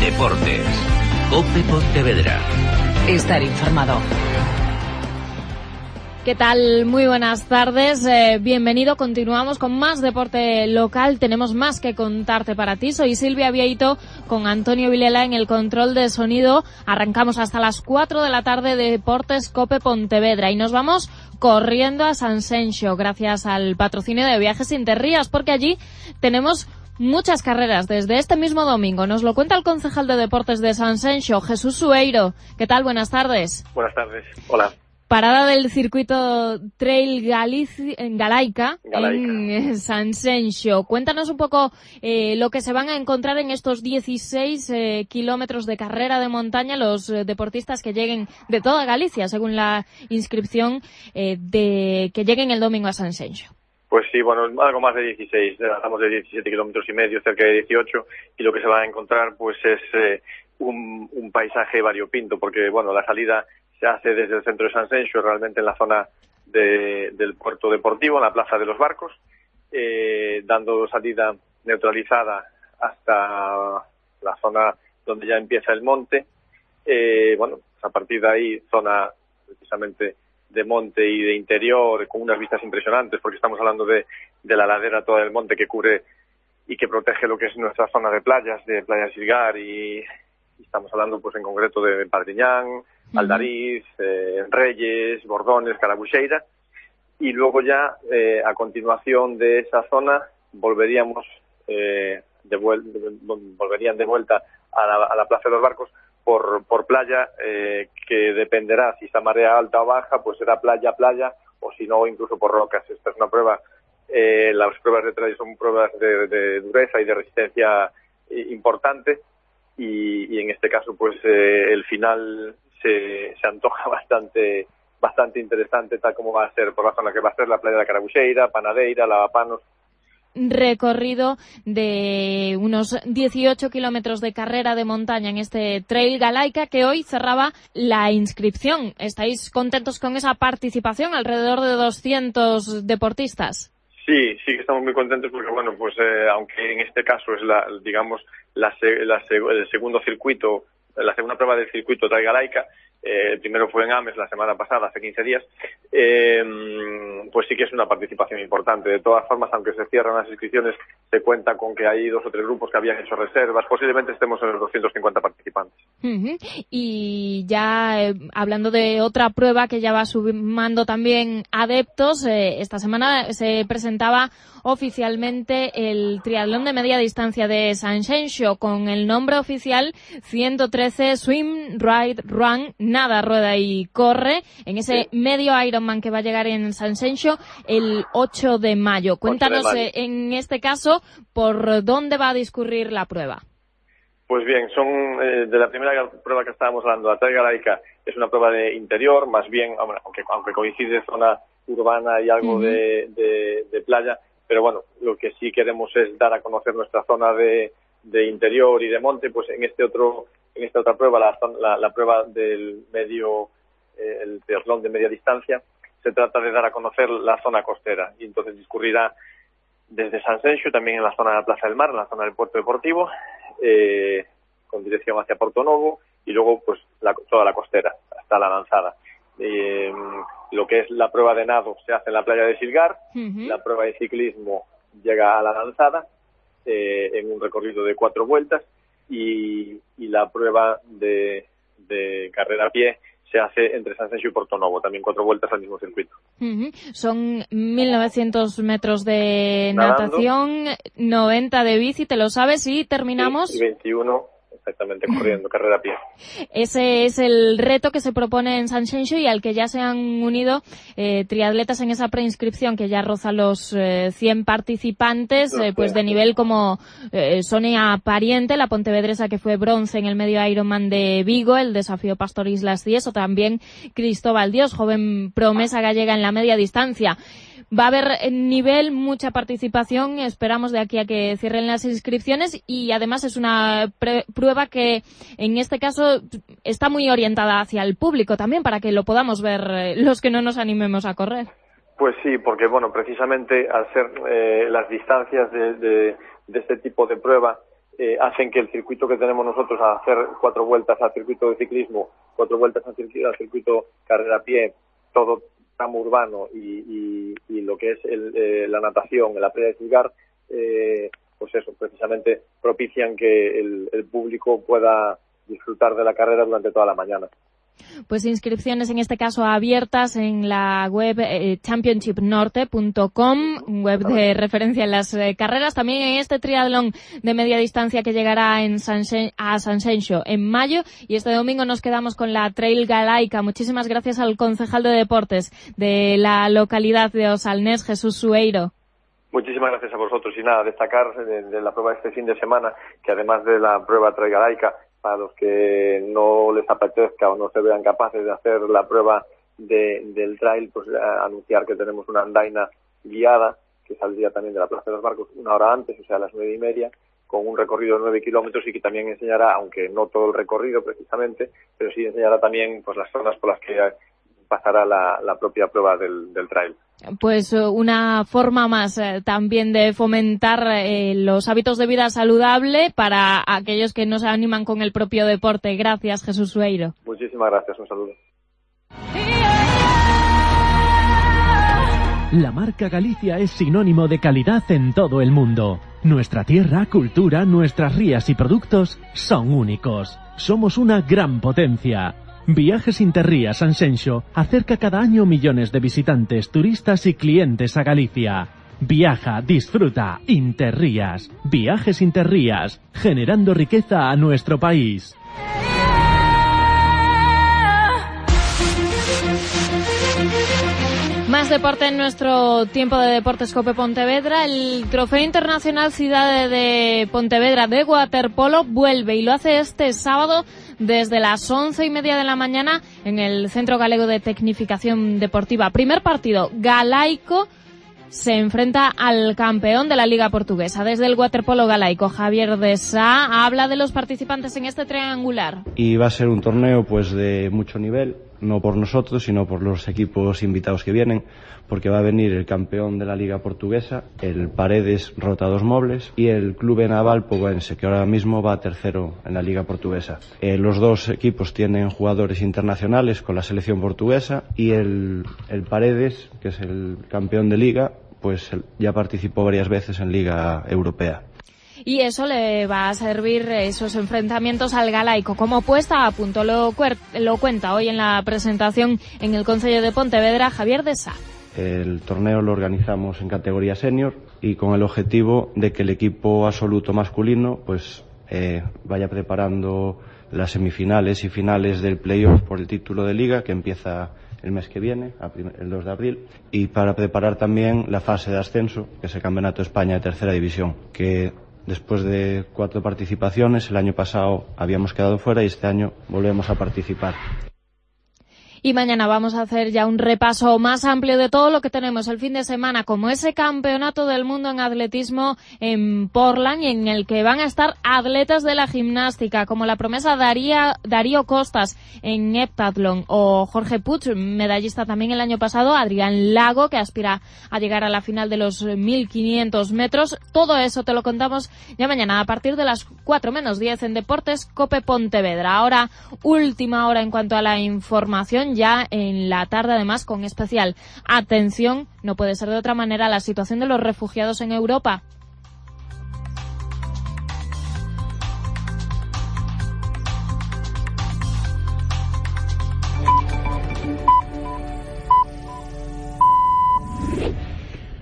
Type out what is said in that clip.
Deportes. COPE Pontevedra. Estar informado. ¿Qué tal? Muy buenas tardes. Bienvenido. Continuamos con más deporte local. Tenemos más que contarte para ti. Soy Silvia Vieito con Antonio Vilela en el control de sonido. Arrancamos hasta las 4 de la tarde de Deportes COPE Pontevedra y nos vamos corriendo a Sanxenxo gracias al patrocinio de Viajes Interrías, porque allí tenemos muchas carreras desde este mismo domingo. Nos lo cuenta el concejal de deportes de Sanxenxo, Jesús Sueiro. ¿Qué tal? Buenas tardes. Buenas tardes. Hola. Parada del circuito Trail Galaica en Sanxenxo. Cuéntanos un poco lo que se van a encontrar en estos 16 kilómetros de carrera de montaña los deportistas que lleguen de toda Galicia, según la inscripción que lleguen el domingo a Sanxenxo. Pues sí, bueno, algo más de 16, hablamos de 17 kilómetros y medio, cerca de 18, y lo que se va a encontrar pues es un paisaje variopinto, porque bueno, la salida se hace desde el centro de Sanxenxo, realmente en la zona del puerto deportivo, en la plaza de los barcos, dando salida neutralizada hasta la zona donde ya empieza el monte. Bueno, pues a partir de ahí, zona precisamente de monte y de interior, con unas vistas impresionantes, porque estamos hablando de la ladera toda del monte que cubre y que protege lo que es nuestra zona de Playa Silgar, y estamos hablando pues en concreto de Padriñán, Aldariz, Reyes, Bordones, Carabuxeira, y luego ya a continuación de esa zona volverían de vuelta a la plaza de los barcos por playa, que dependerá si está marea alta o baja, pues será playa, o si no, incluso por rocas. Esta es una prueba, las pruebas de trail son pruebas de dureza y de resistencia importante, y en este caso pues el final se antoja bastante interesante, tal como va a ser por la zona que va a ser la playa de Carabuxeira, Panadeira, Lavapanos. Recorrido de unos 18 kilómetros de carrera de montaña en este Trail Galaica, que hoy cerraba la inscripción. ¿Estáis contentos con esa participación? Alrededor de 200 deportistas. Sí que estamos muy contentos porque, bueno, pues aunque en este caso es el segundo circuito, la segunda prueba del circuito Trail Galaica, el primero fue en Ames la semana pasada, hace 15 días, pues sí que es una participación importante. De todas formas, aunque se cierran las inscripciones, se cuenta con que hay 2 o 3 grupos que habían hecho reservas. Posiblemente estemos en los 250 participantes. Y ya hablando de otra prueba que ya va sumando también adeptos, esta semana se presentaba oficialmente el triatlón de media distancia de Sanxenxo, con el nombre oficial 113 Swim, Ride, Run, nada, rueda y corre, en ese medio Ironman que va a llegar en Sanxenxo el 8 de mayo. Cuéntanos, en este caso, ¿por dónde va a discurrir la prueba? Pues bien, son de la primera prueba que estábamos hablando, la Trail Galaica es una prueba de interior, más bien, aunque coincide zona urbana y algo de playa, pero bueno, lo que sí queremos es dar a conocer nuestra zona de interior y de monte. Pues en esta otra prueba, la prueba del medio, el triatlón de media distancia, se trata de dar a conocer la zona costera, y entonces discurrirá desde Sanxenxo, también en la zona de la Plaza del Mar, en la zona del puerto deportivo, con dirección hacia Portonovo, y luego pues toda la costera hasta la lanzada. Lo que es la prueba de nado se hace en la playa de Silgar, la prueba de ciclismo llega a la lanzada en un recorrido de 4 vueltas, y la prueba de carrera a pie se hace entre Sanxenxo y Portonovo, también 4 vueltas al mismo circuito. Son 1.900 metros de natación, 90 de bici, ¿te lo sabes? Y terminamos. Sí, y 21 exactamente corriendo, carrera a pie. Ese es el reto que se propone en Sanxenxo y al que ya se han unido triatletas en esa preinscripción, que ya roza los 100 participantes, pues de nivel como Sonia Pariente, la pontevedresa que fue bronce en el medio Ironman de Vigo, el desafío Pastor Islas 10, o también Cristóbal Dios, joven promesa gallega en la media distancia. Va a haber nivel, mucha participación, esperamos de aquí a que cierren las inscripciones, y además es una prueba que en este caso está muy orientada hacia el público también, para que lo podamos ver los que no nos animemos a correr. Pues sí, porque bueno, precisamente al ser las distancias de este tipo de prueba hacen que el circuito que tenemos nosotros a hacer 4 vueltas al circuito de ciclismo, 4 vueltas al circuito carrera a pie, todo tramo urbano y lo que es la natación, la playa de Silgar, pues eso, precisamente propician que el público pueda disfrutar de la carrera durante toda la mañana. Pues inscripciones en este caso abiertas en la web championshipnorte.com, web de referencia en las carreras. También en este triatlón de media distancia que llegará a Sanxenxo en mayo. Y este domingo nos quedamos con la Trail Galaica. Muchísimas gracias al concejal de deportes de la localidad de Osalnés, Jesús Sueiro. Muchísimas gracias a vosotros. Y nada, destacar de la prueba de este fin de semana que además de la prueba Trail Galaica, para los que no les apetezca o no se vean capaces de hacer la prueba del trail, pues anunciar que tenemos una andaina guiada que saldría también de la Plaza de los Barcos 1 hora antes, o sea, a las 9:30, con un recorrido de 9 kilómetros y que también enseñará, aunque no todo el recorrido precisamente, pero sí enseñará también pues las zonas por las que pasará la propia prueba del trail. Pues una forma más también de fomentar los hábitos de vida saludable para aquellos que no se animan con el propio deporte. Gracias, Jesús Sueiro. Muchísimas gracias, un saludo. La marca Galicia es sinónimo de calidad en todo el mundo. Nuestra tierra, cultura, nuestras rías y productos son únicos. Somos una gran potencia. Viajes Interrías Sanxenxo acerca cada año millones de visitantes, turistas y clientes a Galicia. Viaja, disfruta, Interrías. Viajes Interrías, generando riqueza a nuestro país. Más deporte en nuestro tiempo de Deportes Cope Pontevedra. El Trofeo Internacional Ciudad de Pontevedra de waterpolo vuelve y lo hace este sábado desde las 11:30 de la mañana en el Centro Galego de Tecnificación Deportiva. Primer partido, Galaico se enfrenta al campeón de la Liga Portuguesa. Desde el waterpolo galaico, Javier de Sá habla de los participantes en este triangular. Y va a ser un torneo pues de mucho nivel, no por nosotros, sino por los equipos invitados que vienen, porque va a venir el campeón de la Liga Portuguesa, el Paredes Rotados Mobles, y el Club Naval Poguense, que ahora mismo va tercero en la Liga Portuguesa. Los dos equipos tienen jugadores internacionales con la selección portuguesa, y el Paredes, que es el campeón de Liga, pues ya participó varias veces en Liga Europea. Y eso le va a servir, esos enfrentamientos, al galaico. Como puesta a punto lo cuenta hoy en la presentación en el Concello de Pontevedra Javier de Sá. El torneo lo organizamos en categoría senior y con el objetivo de que el equipo absoluto masculino pues vaya preparando las semifinales y finales del playoff por el título de liga, que empieza el mes que viene, el 2 de abril, y para preparar también la fase de ascenso, que es el Campeonato de España de Tercera División, que después de 4 participaciones, el año pasado habíamos quedado fuera y este año volvemos a participar. Y mañana vamos a hacer ya un repaso más amplio de todo lo que tenemos el fin de semana, como ese campeonato del mundo en atletismo en Portland, y en el que van a estar atletas de la gimnástica, como la promesa Darío Costas en heptatlón, o Jorge Puig, medallista también el año pasado, Adrián Lago, que aspira a llegar a la final de los 1500 metros. Todo eso te lo contamos ya mañana a partir de las 4 menos 10 en Deportes Cope Pontevedra. Ahora, última hora en cuanto a la información, ya en la tarde, además, con especial atención, no puede ser de otra manera, la situación de los refugiados en Europa.